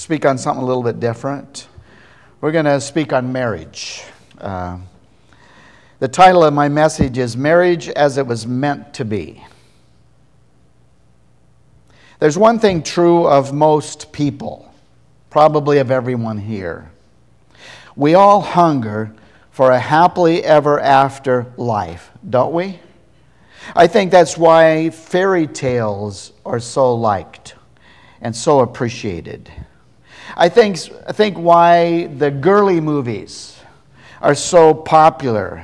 speak on something a little bit different. We're going to speak on marriage. The title of my message is Marriage as It Was Meant to Be. There's one thing true of most people, probably of everyone here. We all hunger for a happily ever after life, don't we? I think that's why fairy tales are so liked and so appreciated. I think why the girly movies are so popular.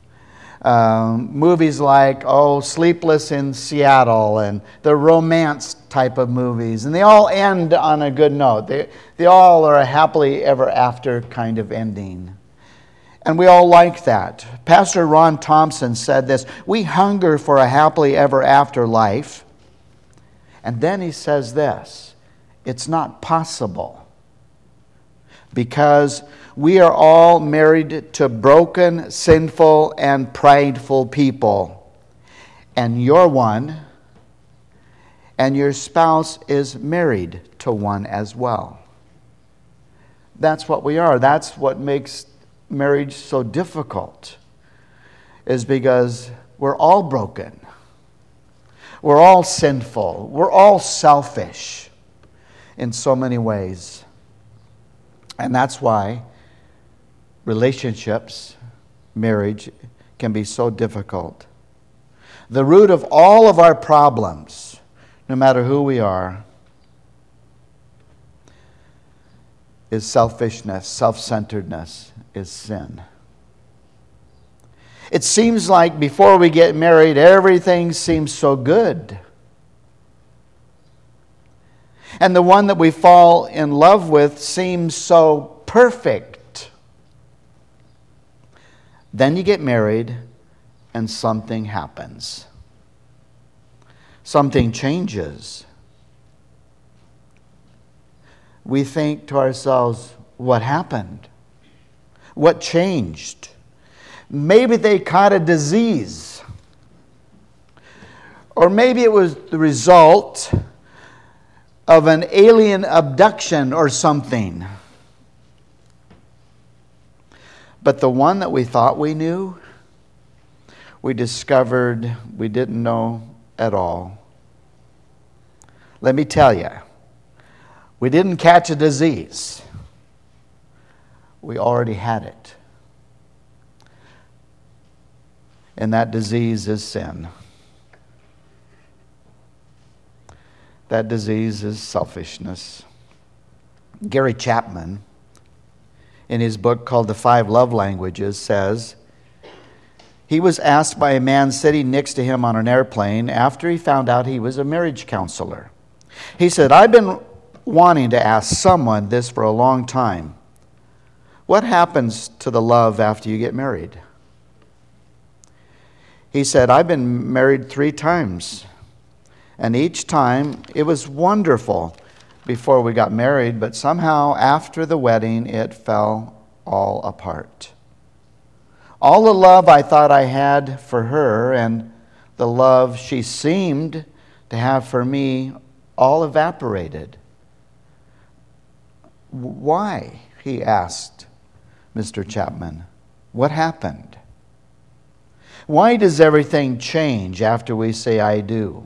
Movies like, Sleepless in Seattle and the romance type of movies. And they all end on a good note. They all are a happily ever after kind of ending. And we all like that. Pastor Ron Thompson said this, we hunger for a happily ever after life. And then he says this, it's not possible. Because we are all married to broken, sinful, and prideful people. And you're one, and your spouse is married to one as well. That's what we are. That's what makes marriage so difficult, is because we're all broken. We're all sinful. We're all selfish in so many ways. And that's why relationships, marriage, can be so difficult. The root of all of our problems, no matter who we are, is selfishness, self-centeredness, is sin. It seems like before we get married, everything seems so good. And the one that we fall in love with seems so perfect. Then you get married and something happens. Something changes. We think to ourselves, what happened? What changed? Maybe they caught a disease. Or maybe it was the result of an alien abduction or something. But the one that we thought we knew, we discovered we didn't know at all. Let me tell you, we didn't catch a disease. We already had it. And that disease is sin. That disease is selfishness. Gary Chapman, in his book called The 5 Love Languages, says, he was asked by a man sitting next to him on an airplane after he found out he was a marriage counselor. He said, I've been wanting to ask someone this for a long time. What happens to the love after you get married? He said, I've been married 3 times. And each time, it was wonderful before we got married, but somehow after the wedding, it fell all apart. All the love I thought I had for her and the love she seemed to have for me all evaporated. Why? He asked Mr. Chapman. What happened? Why does everything change after we say I do?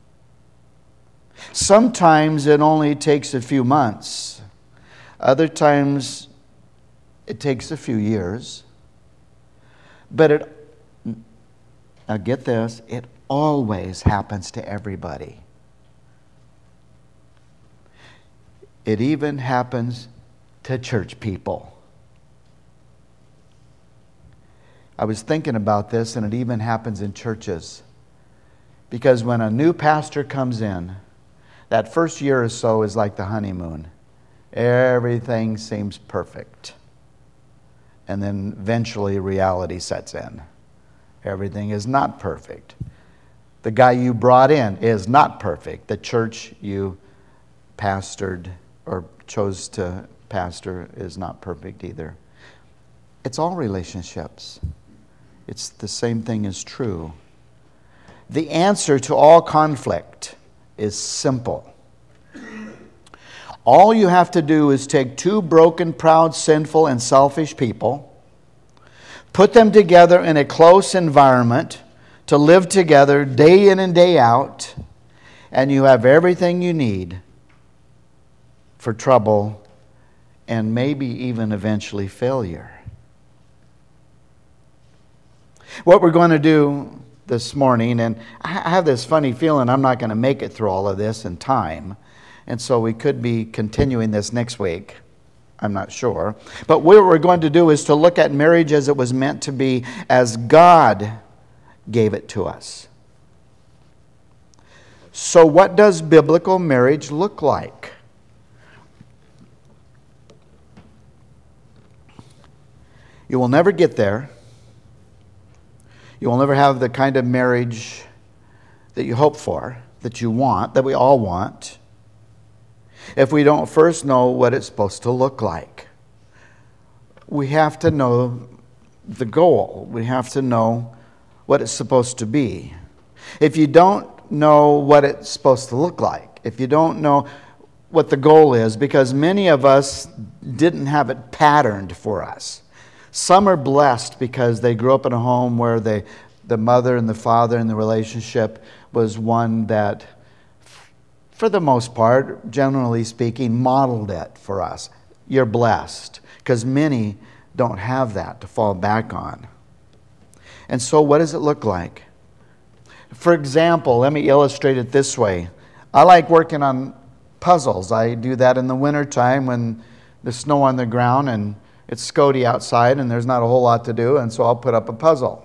Sometimes it only takes a few months. Other times it takes a few years. But now get this, it always happens to everybody. It even happens to church people. I was thinking about this, and it even happens in churches. Because when a new pastor comes in, that first year or so is like the honeymoon. Everything seems perfect. And then eventually reality sets in. Everything is not perfect. The guy you brought in is not perfect. The church you pastored or chose to pastor is not perfect either. It's all relationships. It's the same thing is true. The answer to all conflict is simple. All you have to do is take two broken, proud, sinful, and selfish people, put them together in a close environment to live together day in and day out, and you have everything you need for trouble and maybe even eventually failure. What we're going to do this morning, and I have this funny feeling I'm not going to make it through all of this in time, and so we could be continuing this next week. I'm not sure. But what we're going to do is to look at marriage as it was meant to be, as God gave it to us. So what does biblical marriage look like? You will never get there. You will never have the kind of marriage that you hope for, that you want, that we all want, if we don't first know what it's supposed to look like. We have to know the goal. We have to know what it's supposed to be. If you don't know what it's supposed to look like, if you don't know what the goal is, because many of us didn't have it patterned for us. Some are blessed because they grew up in a home where the mother and the father in the relationship was one that, for the most part, generally speaking, modeled it for us. You're blessed, because many don't have that to fall back on. And so what does it look like? For example, let me illustrate it this way. I like working on puzzles. I do that in the wintertime when there's snow on the ground and it's Scody outside and there's not a whole lot to do, and so I'll put up a puzzle.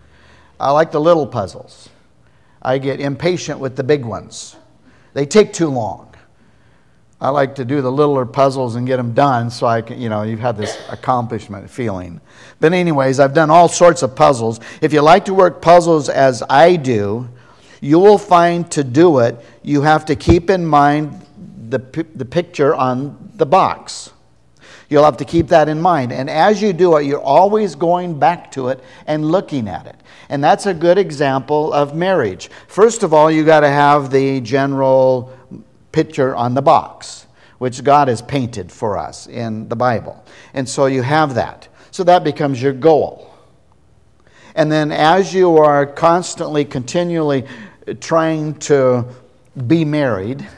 I like the little puzzles. I get impatient with the big ones. They take too long. I like to do the littler puzzles and get them done so I can, you've had this accomplishment feeling. But anyways, I've done all sorts of puzzles. If you like to work puzzles as I do, you will find to do it, you have to keep in mind the picture on the box. You'll have to keep that in mind. And as you do it, you're always going back to it and looking at it. And that's a good example of marriage. First of all, you got to have the general picture on the box, which God has painted for us in the Bible. And so you have that. So that becomes your goal. And then as you are constantly, continually trying to be married,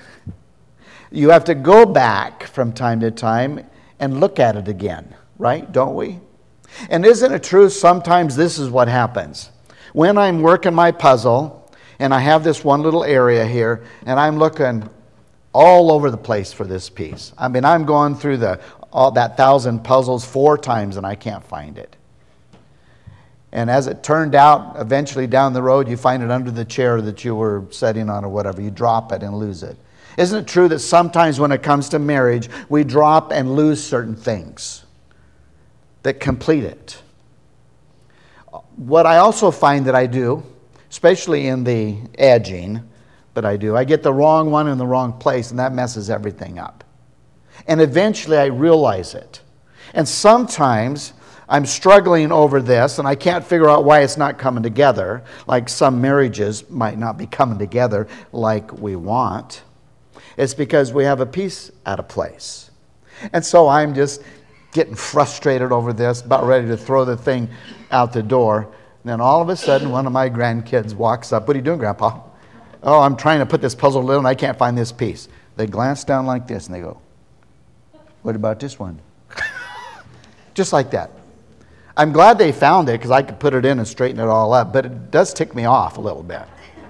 you have to go back from time to time and look at it again, right? Don't we? And isn't it true sometimes this is what happens? When I'm working my puzzle and I have this one little area here and I'm looking all over the place for this piece. I mean, I'm going through all that 1,000 puzzles 4 times and I can't find it. And as it turned out, eventually down the road, you find it under the chair that you were sitting on or whatever. You drop it and lose it. Isn't it true that sometimes when it comes to marriage, we drop and lose certain things that complete it? What I also find that I do, especially in the edging that I do, I get the wrong one in the wrong place, and that messes everything up. And eventually I realize it. And sometimes I'm struggling over this, and I can't figure out why it's not coming together, like some marriages might not be coming together like we want. It's because we have a piece out of place. And so I'm just getting frustrated over this, about ready to throw the thing out the door. And then all of a sudden, one of my grandkids walks up. What are you doing, Grandpa? Oh, I'm trying to put this puzzle together and I can't find this piece. They glance down like this and they go, what about this one? Just like that. I'm glad they found it because I could put it in and straighten it all up, but it does tick me off a little bit.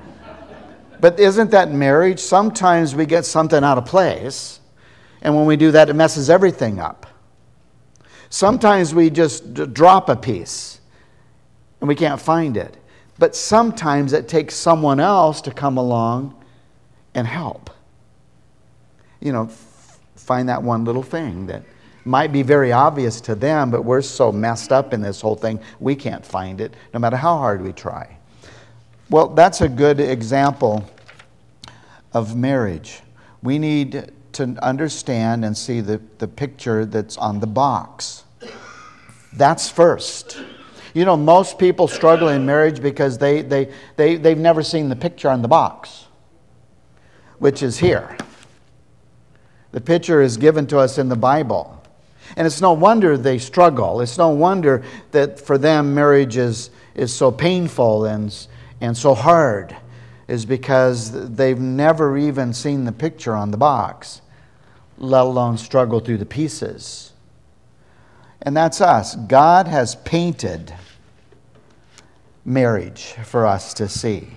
But isn't that marriage? Sometimes we get something out of place, and when we do that, it messes everything up. Sometimes we just drop a piece, and we can't find it. But sometimes it takes someone else to come along and help. Find that one little thing that might be very obvious to them, but we're so messed up in this whole thing, we can't find it, no matter how hard we try. Well, that's a good example of marriage. We need to understand and see the picture that's on the box. That's first. Most people struggle in marriage because they've never seen the picture on the box, which is here. The picture is given to us in the Bible. And it's no wonder they struggle. It's no wonder that for them marriage is so painful and so hard, is because they've never even seen the picture on the box, let alone struggle through the pieces. And that's us. God has painted marriage for us to see.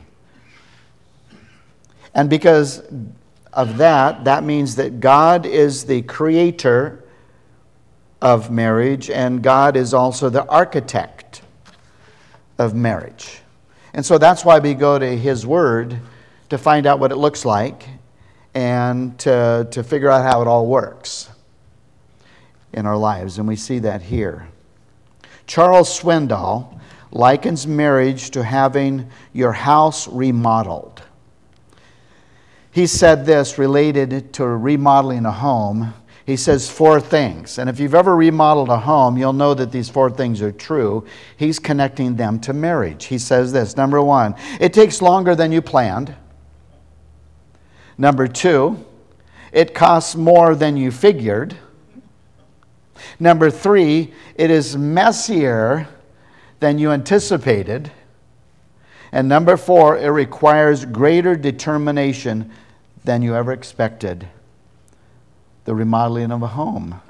And because of that means that God is the creator of marriage, and God is also the architect of marriage. And so that's why we go to His Word to find out what it looks like and to figure out how it all works in our lives. And we see that here. Charles Swindoll likens marriage to having your house remodeled. He said this related to remodeling a home. He says 4 things. And if you've ever remodeled a home, you'll know that these 4 things are true. He's connecting them to marriage. He says this. Number 1, it takes longer than you planned. Number 2, it costs more than you figured. Number 3, it is messier than you anticipated. And number 4, it requires greater determination than you ever expected. The remodeling of a home.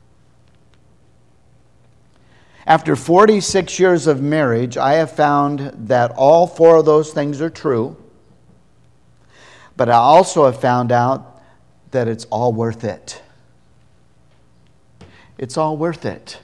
After 46 years of marriage, I have found that all 4 of those things are true. But I also have found out that it's all worth it. It's all worth it.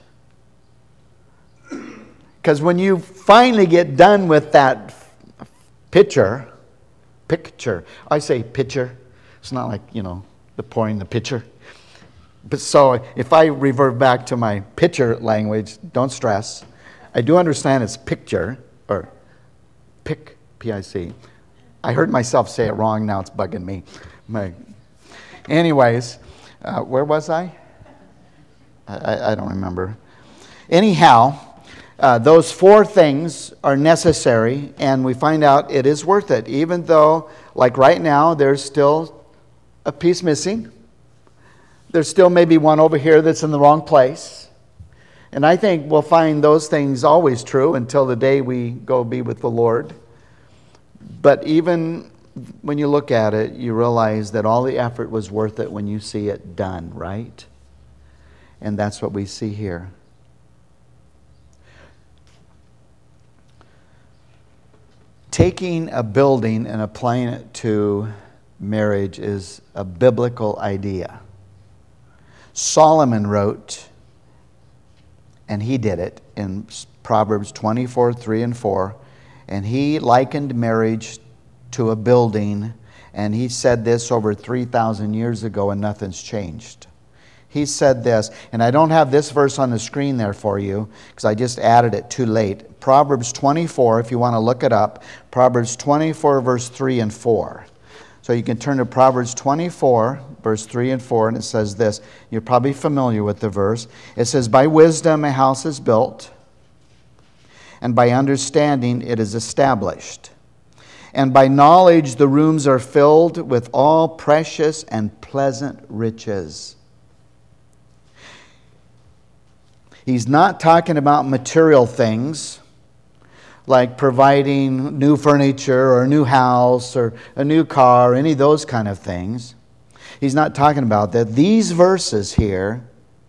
Because when you finally get done with that picture, I say picture. It's not like, the pouring the pitcher. But so if I revert back to my picture language, don't stress. I do understand it's picture, or pic, P-I-C. I heard myself say it wrong, now it's bugging me. Anyways, where was I? I don't remember. Anyhow, those 4 things are necessary, and we find out it is worth it, even though, like right now, there's still a piece missing. There's still maybe one over here that's in the wrong place. And I think we'll find those things always true until the day we go be with the Lord. But even when you look at it, you realize that all the effort was worth it when you see it done, right? And that's what we see here. Taking a building and applying it to marriage is a biblical idea. Solomon wrote, and he did it in Proverbs 24, 3 and 4, and he likened marriage to a building, and he said this over 3,000 years ago, and nothing's changed. He said this, and I don't have this verse on the screen there for you because I just added it too late. Proverbs 24, if you want to look it up, Proverbs 24, verse 3 and 4. So you can turn to Proverbs 24, verse 3 and 4, and it says this. You're probably familiar with the verse. It says, by wisdom a house is built, and by understanding it is established. And by knowledge the rooms are filled with all precious and pleasant riches. He's not talking about material things like providing new furniture or a new house or a new car, or any of those kind of things. He's not talking about that. These verses here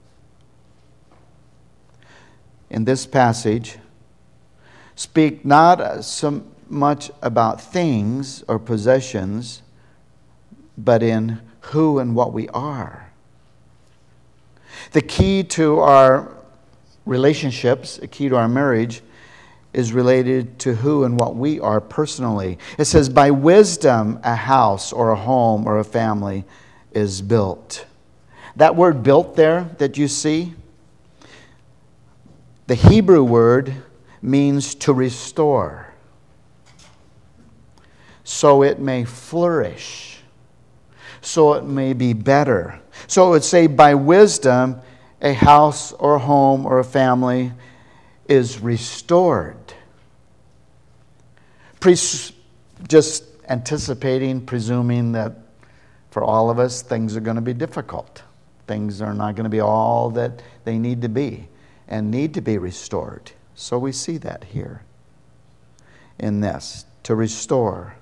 in this passage speak not so much about things or possessions, but in who and what we are. The key to our relationships, the key to our marriage, is related to who and what we are personally. It says, by wisdom, a house or a home or a family is built. That word built there that you see, the Hebrew word means to restore, so it may flourish, so it may be better. So it would say, by wisdom, a house or a home or a family is restored. Just anticipating, presuming that For all of us, things are going to be difficult. Things are not going to be all that they need to be and need to be restored. So we see that here in this, to restore.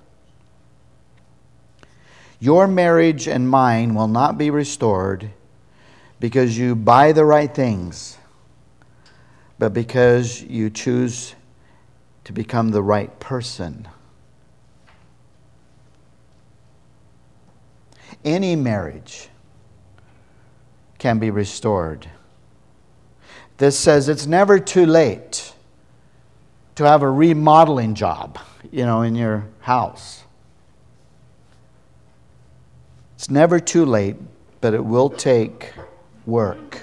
Your marriage and mine will not be restored because you buy the right things, but because you choose to become the right person. Any marriage can be restored. This says it's never too late to have a remodeling job, in your house. It's never too late, but it will take work.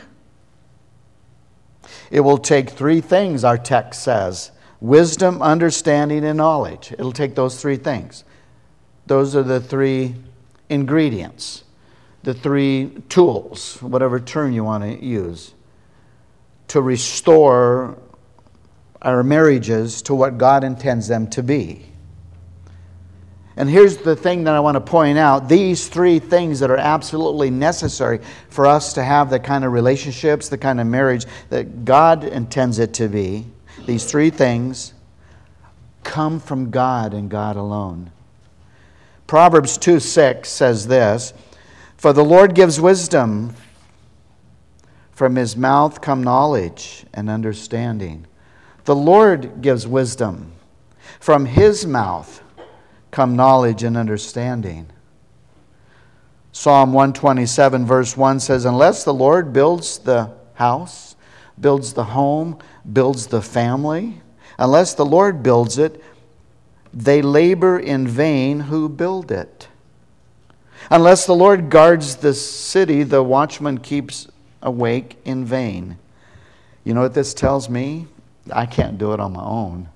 It will take 3 things, our text says: wisdom, understanding, and knowledge. It'll take those 3 things. Those are the 3 ingredients, the 3 tools, whatever term you want to use, to restore our marriages to what God intends them to be. And here's the thing that I want to point out. These 3 things that are absolutely necessary for us to have the kind of relationships, the kind of marriage that God intends it to be, these 3 things come from God and God alone. Proverbs 2:6 says this: "For the Lord gives wisdom, from His mouth come knowledge and understanding." The Lord gives wisdom. From His mouth come knowledge and understanding. Psalm 127 verse 1 says, "Unless the Lord builds the house, builds the home, builds the family, unless the Lord builds it, they labor in vain who build it. Unless the Lord guards the city, the watchman keeps awake in vain." You know what this tells me? I can't do it on my own.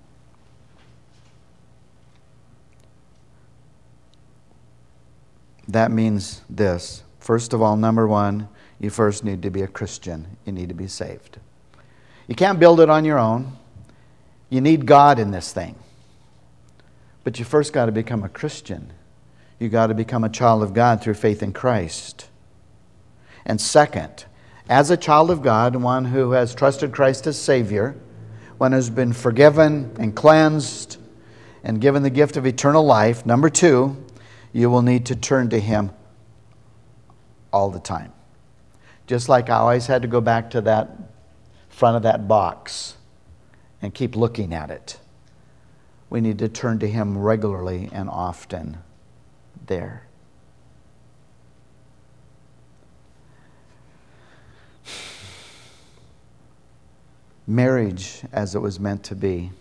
That means this. First of all, number 1, you first need to be a Christian. You need to be saved. You can't build it on your own. You need God in this thing. But you first got to become a Christian. You got to become a child of God through faith in Christ. And second, as a child of God, one who has trusted Christ as Savior, one who's been forgiven and cleansed and given the gift of eternal life, number 2, you will need to turn to Him all the time. Just like I always had to go back to that front of that box and keep looking at it. We need to turn to Him regularly and often there. Marriage as it was meant to be.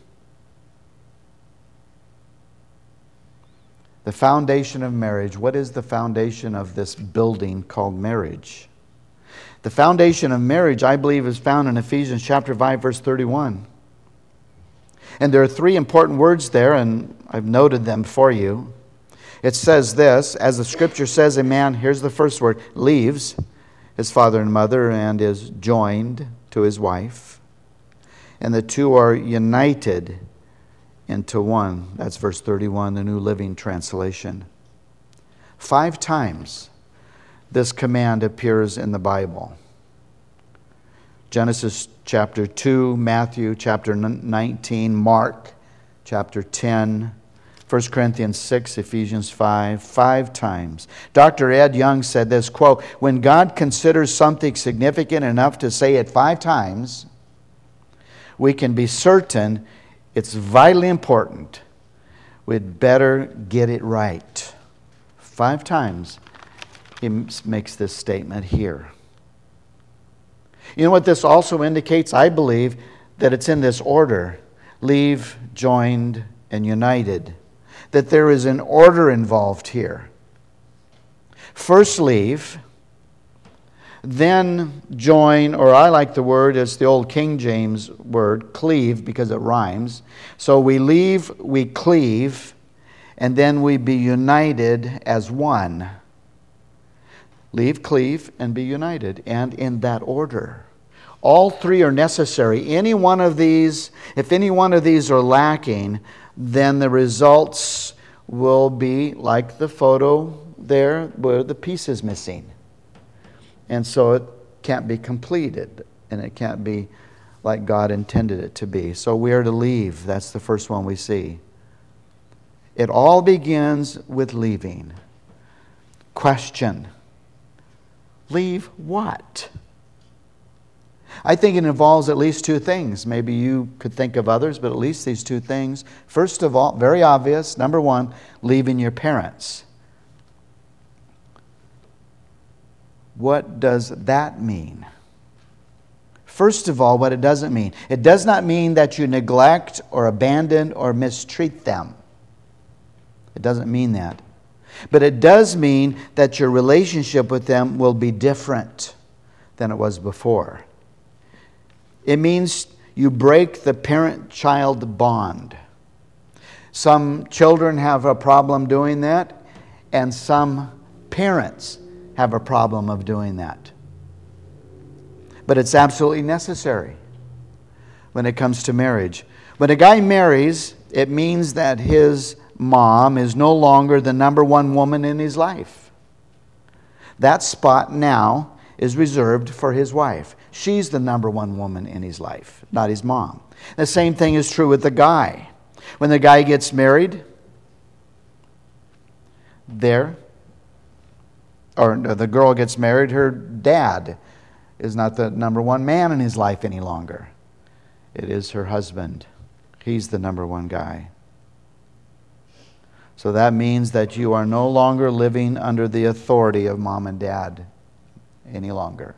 The foundation of marriage. What is the foundation of this building called marriage? The foundation of marriage, I believe, is found in Ephesians chapter 5, verse 31. And there are 3 important words there, and I've noted them for you. It says this: as the Scripture says, a man, here's the first word, leaves his father and mother and is joined to his wife. And the 2 are united into one. That's verse 31, the New Living Translation. 5 times this command appears in the Bible. Genesis chapter 2, Matthew chapter 19, Mark chapter 10, 1 Corinthians 6, Ephesians 5 times. Dr. Ed Young said this, quote, "When God considers something significant enough to say it 5 times, we can be certain it's vitally important. We'd better get it right." 5 times he makes this statement here. You know what this also indicates? I believe that it's in this order: leave, joined, and united. That there is an order involved here. First leave, then join, or I like the word, it's the old King James word, cleave, because it rhymes. So we leave, we cleave, and then we be united as one. Leave, cleave, and be united, and in that order. All 3 are necessary. Any one of these, if any one of these are lacking, then the results will be like the photo there where the piece is missing. And so it can't be completed, and it can't be like God intended it to be. So we are to leave. That's the first one we see. It all begins with leaving. Question: leave what? I think it involves at least two things. Maybe you could think of others, but at least these two things. First of all, very obvious, number one, leaving your parents. What does that mean? First of all, what it doesn't mean. It does not mean that you neglect or abandon or mistreat them. It doesn't mean that. But it does mean that your relationship with them will be different than it was before. It means you break the parent-child bond. Some children have a problem doing that, and some parents have a problem of doing that. But it's absolutely necessary when it comes to marriage. When a guy marries, it means that his mom is no longer the number one woman in his life. That spot now is reserved for his wife. She's the number one woman in his life, not his mom. The same thing is true with the guy. When the guy gets married, the girl gets married, her dad is not the number one man in his life any longer. It is her husband. He's the number one guy. So that means that you are no longer living under the authority of mom and dad any longer.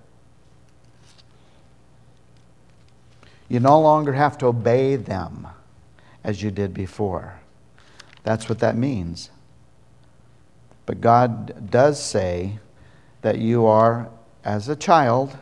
You no longer have to obey them as you did before. That's what that means. But God does say that you are, as a child,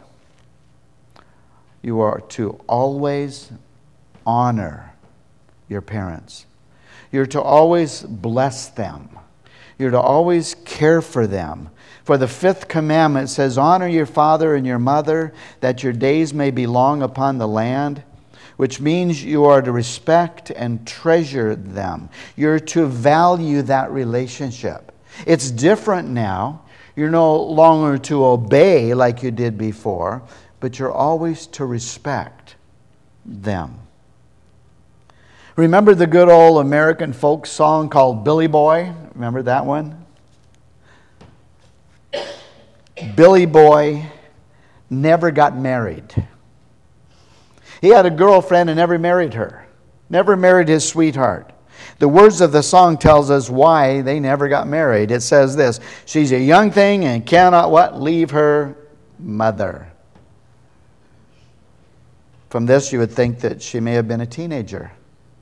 you are to always honor your parents. You're to always bless them. You're to always care for them. For the fifth commandment says, honor your father and your mother, that your days may be long upon the land, which means you are to respect and treasure them. You're to value that relationship. It's different now. You're no longer to obey like you did before, but you're always to respect them. Remember the good old American folk song called Billy Boy? Remember that one? Billy Boy never got married. He had a girlfriend and never married her. Never married his sweetheart. The words of the song tells us why they never got married. It says this: she's a young thing and cannot what? Leave her mother. From this you would think that she may have been a teenager.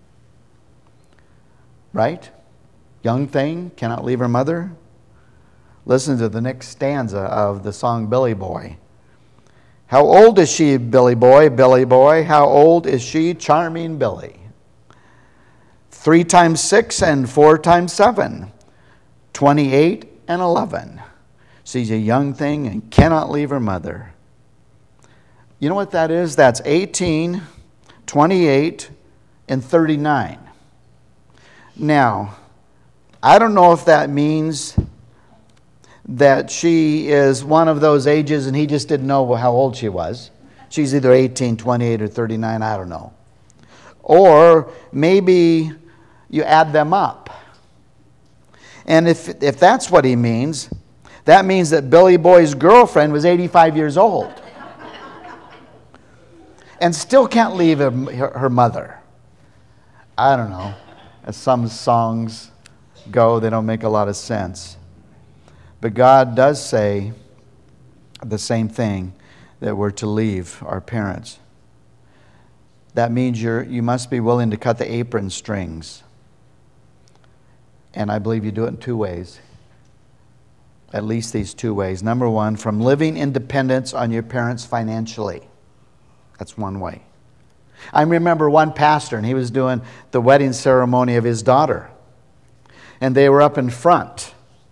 Right? Young thing, cannot leave her mother. Listen to the next stanza of the song Billy Boy. How old is she, Billy Boy, Billy Boy? How old is she, charming Billy? 3 times 6 and 4 times 7. 28 and 11. She's a young thing and cannot leave her mother. You know what that is? That's 18, 28, and 39. Now, I don't know if that means that she is one of those ages and he just didn't know how old she was. She's either 18, 28, or 39, I don't know. Or maybe you add them up. And if that's what he means, that means that Billy Boy's girlfriend was 85 years old and still can't leave her mother. I don't know. As some songs go, they don't make a lot of sense. But God does say the same thing, that we're to leave our parents. That means you must be willing to cut the apron strings. And I believe you do it in 2 ways. At least these 2 ways. Number one, from living independence on your parents financially. That's one way. I remember one pastor, and he was doing the wedding ceremony of his daughter. And they were up in front.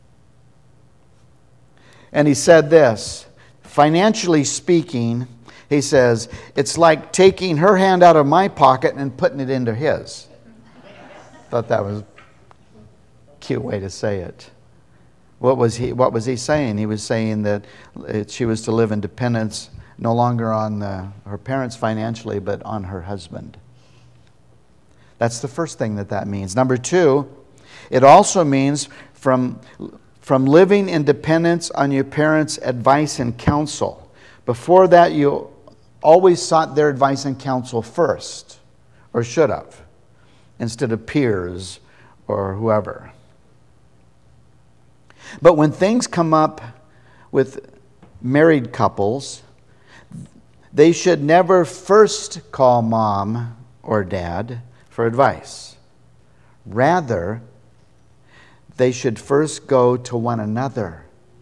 And he said this: financially speaking, he says, it's like taking her hand out of my pocket and putting it into his. Thought that was a cute way to say it. What was he saying? He was saying that she was to live in dependence no longer on her parents financially, but on her husband. That's the first thing that means. Number two, it also means from living in dependence on your parents' advice and counsel. Before that, you always sought their advice and counsel first, or should have, instead of peers or whoever. But when things come up with married couples, they should never first call mom or dad for advice. Rather, they should first go to one another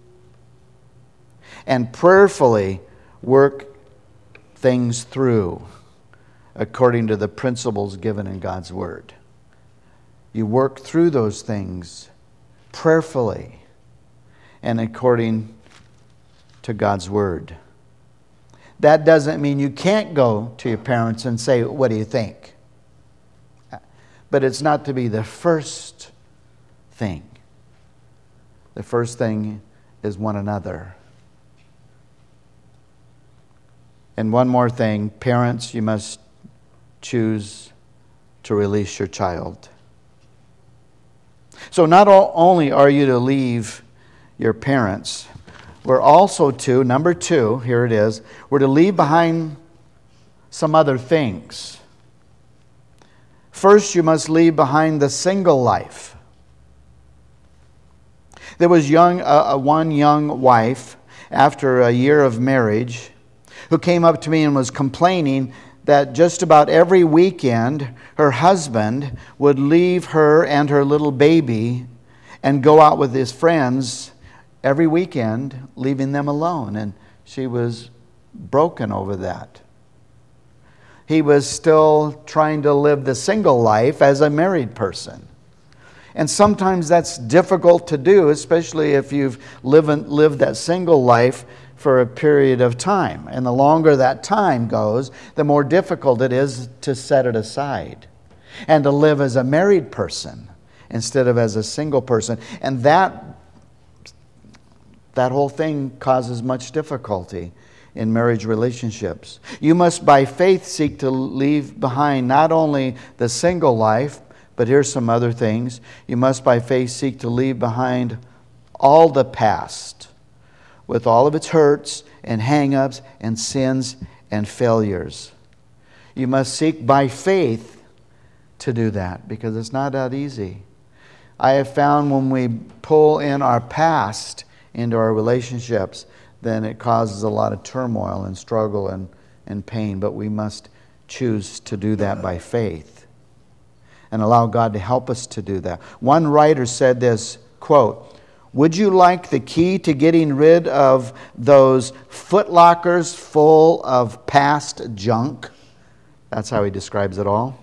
and prayerfully work things through according to the principles given in God's Word. You work through those things prayerfully and according to God's Word. That doesn't mean you can't go to your parents and say, "What do you think?" But it's not to be the first thing. The first thing is one another. And one more thing, parents, you must choose to release your child. So not only are you to leave your parents, we're also to, number two, here it is, we're to leave behind some other things. First, you must leave behind the single life. There was one young wife, after a year of marriage, who came up to me and was complaining that just about every weekend her husband would leave her and her little baby and go out with his friends every weekend, leaving them alone. And she was broken over that. He was still trying to live the single life as a married person. And sometimes that's difficult to do, especially if you've lived that single life for a period of time. And the longer that time goes, the more difficult it is to set it aside and to live as a married person instead of as a single person. And that whole thing causes much difficulty in marriage relationships. You must by faith seek to leave behind not only the single life, but here's some other things. You must by faith seek to leave behind all the past, with all of its hurts and hang-ups and sins and failures. You must seek by faith to do that, because it's not that easy. I have found when we pull in our past into our relationships, then it causes a lot of turmoil and struggle and pain. But we must choose to do that by faith and allow God to help us to do that. One writer said this, quote, "Would you like the key to getting rid of those footlockers full of past junk?" That's how he describes it all.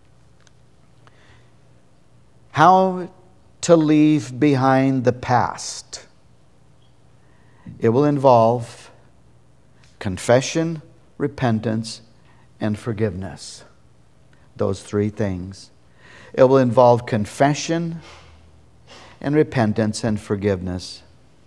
How to leave behind the past. It will involve confession, repentance, and forgiveness. Those three things. It will involve confession and repentance and forgiveness.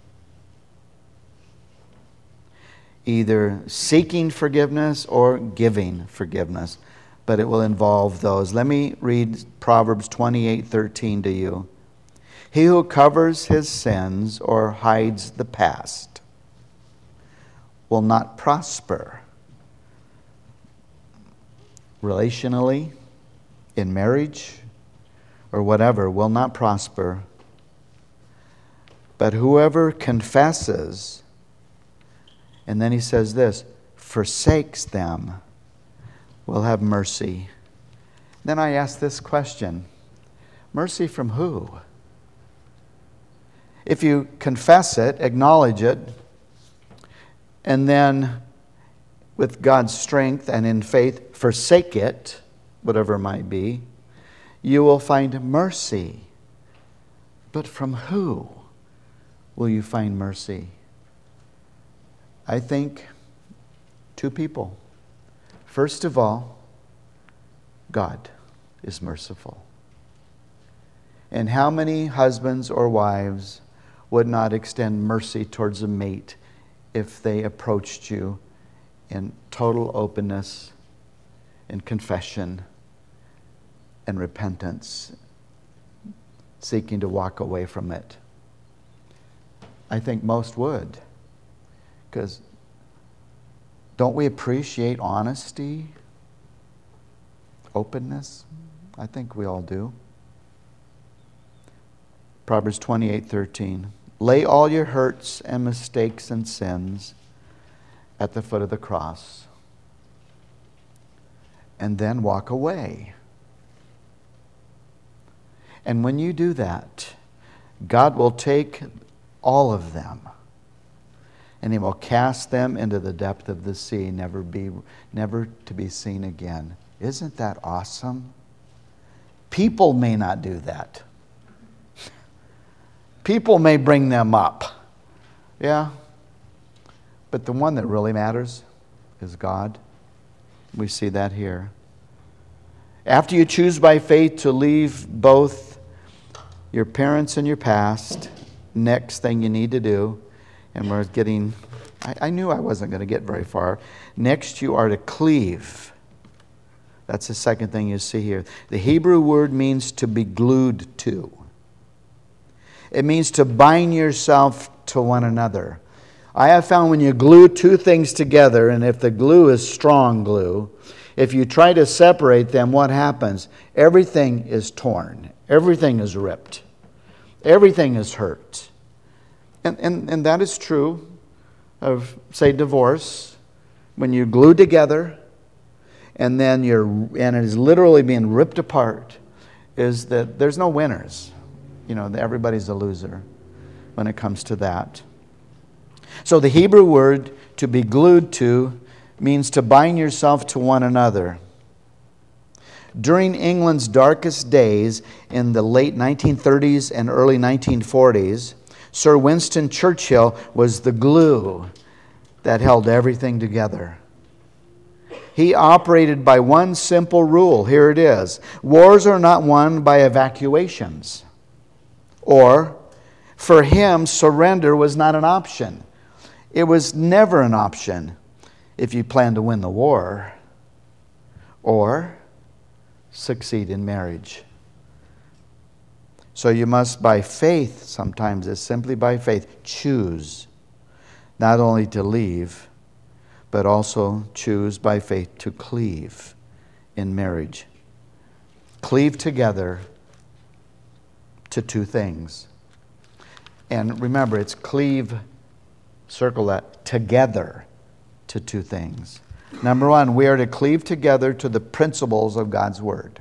Either seeking forgiveness or giving forgiveness. But it will involve those. Let me read Proverbs 28:13 to you. He who covers his sins or hides the past will not prosper. Relationally, in marriage, or whatever, will not prosper. But whoever confesses, and then he says this, forsakes them, will have mercy. Then I ask this question, mercy from who? If you confess it, acknowledge it, and then with God's strength and in faith, forsake it, whatever it might be, you will find mercy. But from who will you find mercy? I think two people. First of all, God is merciful. And how many husbands or wives would not extend mercy towards a mate if they approached you in total openness and confession and repentance, seeking to walk away from it? I think most would. Because don't we appreciate honesty, openness? I think we all do. Proverbs 28:13. Lay all your hurts and mistakes and sins at the foot of the cross, and then walk away. And when you do that, God will take all of them, and He will cast them into the depth of the sea, never to be seen again. Isn't that awesome? People may not do that. People may bring them up. Yeah. But the one that really matters is God. We see that here. After you choose by faith to leave both your parents and your past, next thing you need to do, and we're getting, I knew I wasn't going to get very far. Next, you are to cleave. That's the second thing you see here. The Hebrew word means to be glued to. It means to bind yourself to one another. I have found when you glue two things together, and if the glue is strong glue, if you try to separate them, what happens? Everything is torn. Everything is ripped. Everything is hurt. And that is true of, say, divorce. When you glue together, and then it is literally being ripped apart, is that there's no winners. You know, everybody's a loser when it comes to that. So the Hebrew word to be glued to means to bind yourself to one another. During England's darkest days in the late 1930s and early 1940s, Sir Winston Churchill was the glue that held everything together. He operated by one simple rule. Here it is. Wars are not won by evacuations. Or, for him, surrender was not an option. It was never an option if you plan to win the war or succeed in marriage. So you must, by faith, sometimes it's simply by faith, choose not only to leave, but also choose by faith to cleave in marriage. Cleave together to two things. And remember, it's cleave, circle that, together to two things. Number one, we are to cleave together to the principles of God's Word.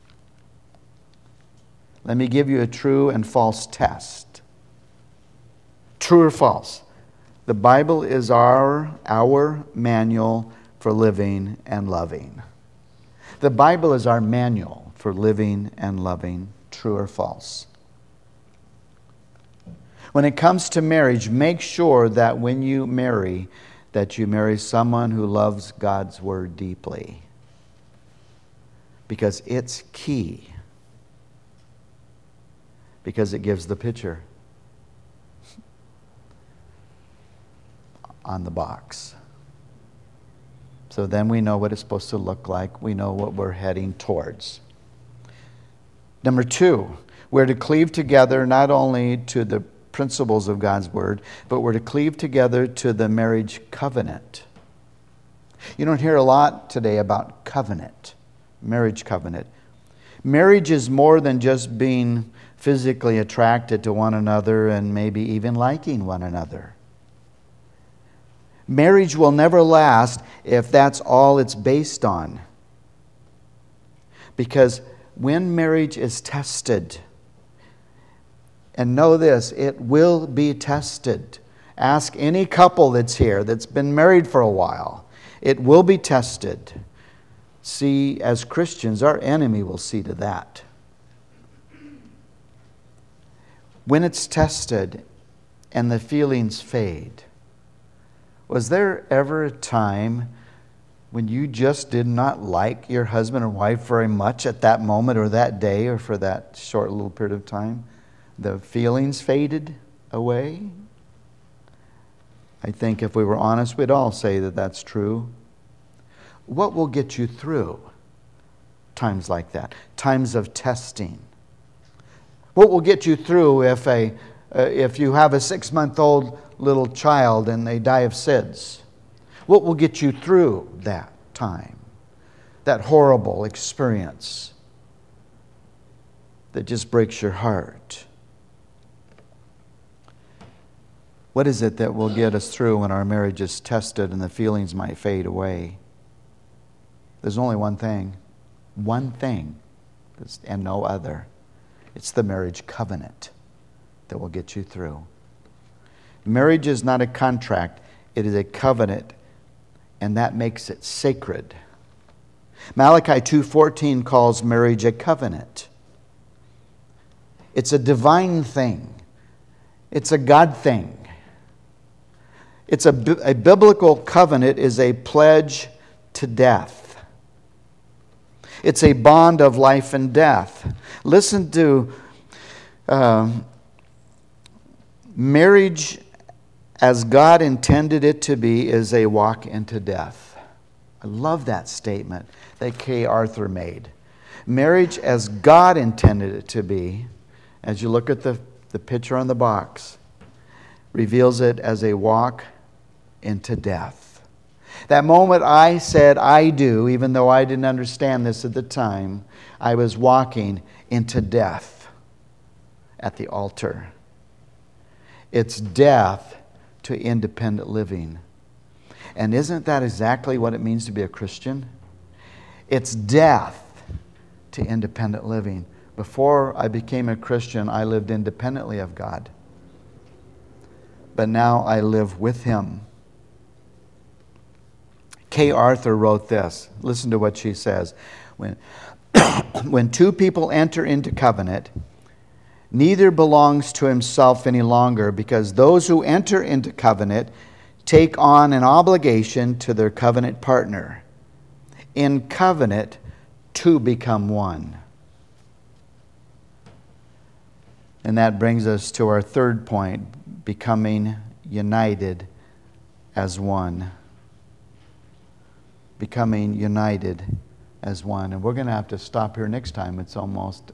Let me give you a true and false test. True or false? The Bible is our manual for living and loving. The Bible is our manual for living and loving. True or false? When it comes to marriage, make sure that when you marry, that you marry someone who loves God's Word deeply. Because it's key. Because it gives the picture on the box. So then we know what it's supposed to look like. We know what we're heading towards. Number two, we're to cleave together not only to the principles of God's Word, but we're to cleave together to the marriage covenant. You don't hear a lot today about covenant, marriage covenant. Marriage is more than just being physically attracted to one another and maybe even liking one another. Marriage will never last if that's all it's based on. Because when marriage is tested, and know this, it will be tested. Ask any couple that's here that's been married for a while. It will be tested. See, as Christians, our enemy will see to that. When it's tested and the feelings fade, was there ever a time when you just did not like your husband or wife very much at that moment or that day or for that short little period of time? The feelings faded away? I think if we were honest, we'd all say that that's true. What will get you through times like that? Times of testing. What will get you through if you have a 6-month-old little child and they die of SIDS? What will get you through that time? That horrible experience that just breaks your heart. What is it that will get us through when our marriage is tested and the feelings might fade away? There's only one thing, and no other. It's the marriage covenant that will get you through. Marriage is not a contract, it is a covenant, and that makes it sacred. Malachi 2:14 calls marriage a covenant. It's a divine thing. It's a God thing. It's a biblical covenant is a pledge to death. It's a bond of life and death. Listen to marriage as God intended it to be is a walk into death. I love that statement that Kay Arthur made. Marriage as God intended it to be, as you look at the picture on the box, reveals it as a walk into death. That moment I said I do, even though I didn't understand this at the time, I was walking into death at the altar. It's death to independent living. And isn't that exactly what it means to be a Christian? It's death to independent living. Before I became a Christian, I lived independently of God. But now I live with Him. Kay Arthur wrote this. Listen to what she says. When two people enter into covenant, neither belongs to himself any longer, because those who enter into covenant take on an obligation to their covenant partner. In covenant, two become one. And that brings us to our third point, becoming united as one. Becoming united as one. And we're going to have to stop here next time. It's almost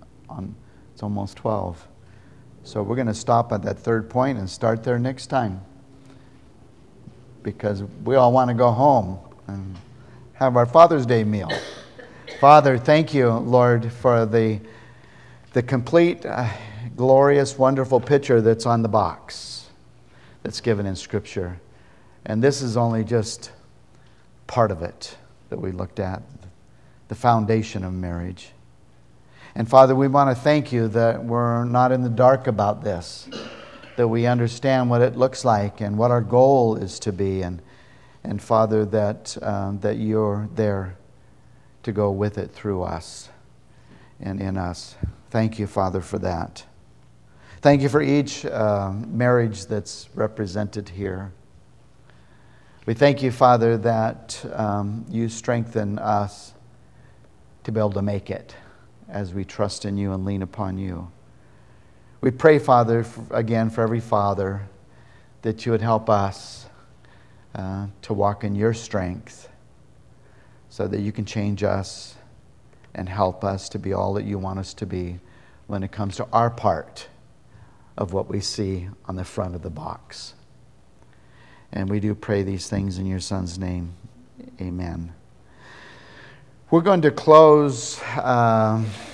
12. So we're going to stop at that third point and start there next time, because we all want to go home and have our Father's Day meal. Father, thank you, Lord, for the complete, glorious, wonderful picture that's on the box that's given in Scripture. And this is only just part of it that we looked at, the foundation of marriage. And Father, we want to thank you that we're not in the dark about this, that we understand what it looks like and what our goal is to be, and Father, that you're there to go with it through us and in us. Thank you, Father, for that. Thank you for each marriage that's represented here. We thank you, Father, that you strengthen us to be able to make it as we trust in you and lean upon you. We pray, Father, again for every father, that you would help us to walk in your strength so that you can change us and help us to be all that you want us to be when it comes to our part of what we see on the front of the box. And we do pray these things in your Son's name. Amen. We're going to close